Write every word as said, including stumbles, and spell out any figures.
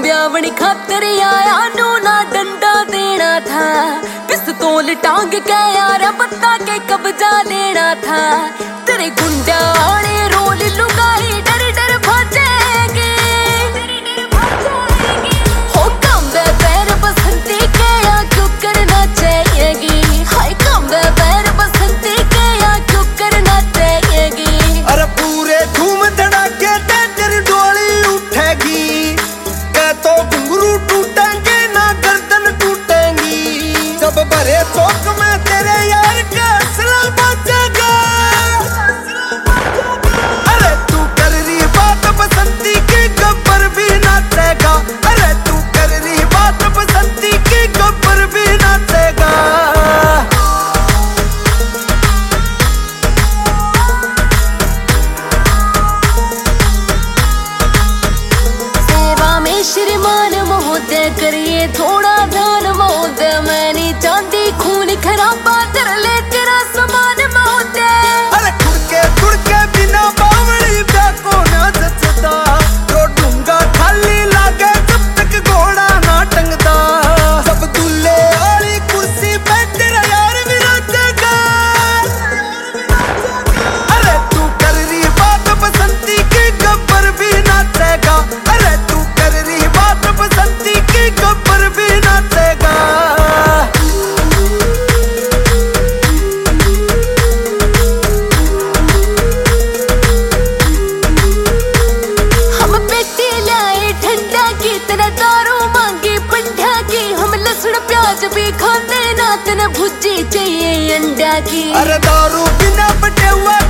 ब्यावनी खातर आया नू ना डंडा देना था, पिस्तौल टांग के यार पत्ता के कब्जा लेना था। तेरे गुंडा आने रोल लुगाई डर डर भाजेगी, हो कम पैर बसंती के या क्यों करना चाहिएगी, हाय कम पैर बसंती के या क्यों करना चाहिएगी। अरे पूरे धूम धड़ाके तेरी डोली उठेगी, क्या तो घुंघरू टूटेंगे ना गर्दन टूटेंगी। जब भरे चौक में तेरे यार का असला बचेगा। अरे तू कर रही बात बसंती की गब्बर भी नाचेगा, अरे तू कर रही बात बसंती की गब्बर भी नाचेगा। सेवा में श्रीमान महोदय करिए थोड़ा ध्यान महोदय, मैं नहीं चाहती खून खराबा कर ले तेरा समान महोदय। अरे खुड़के खुड़के बिना बावड़ी को ना जचता, तो डूंगा खाली लागे जब तक घोड़ा ना टंगता। सब दूल्हे वाली कुर्सी पे तेरा यार विराजेगा। अरे तू कर रही बात बसंती की गब्बर भी नाचेगा, अरे तू कर रही बात बसंती की गब्बर भी नाचेगा। तेरा दारू मांगी पंडा की, हम लहसुन प्याज भी खाते ना, तेने भुजी चाहिए अंडा की। अरे दारू बिना बटे हुआ